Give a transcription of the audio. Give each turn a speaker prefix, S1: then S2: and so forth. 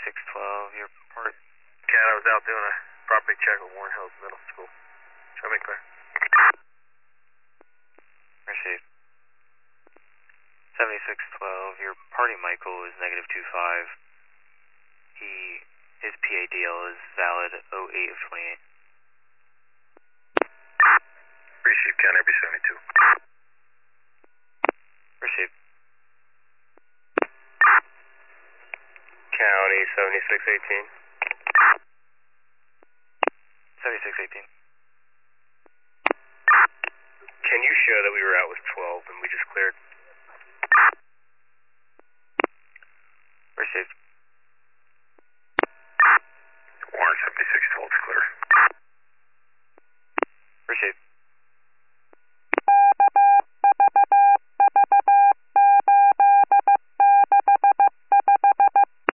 S1: 7612, your part.
S2: Cat, I was out doing a property check at Warren Hills Middle School. Show me clear.
S1: Received. 7612, your party Michael is -25. His PADL is valid 08 of 28.
S2: Received, Cat, RB 72.
S1: Received.
S2: County 7618.
S1: 7618.
S2: Can you show that we were out with 12 and we just cleared?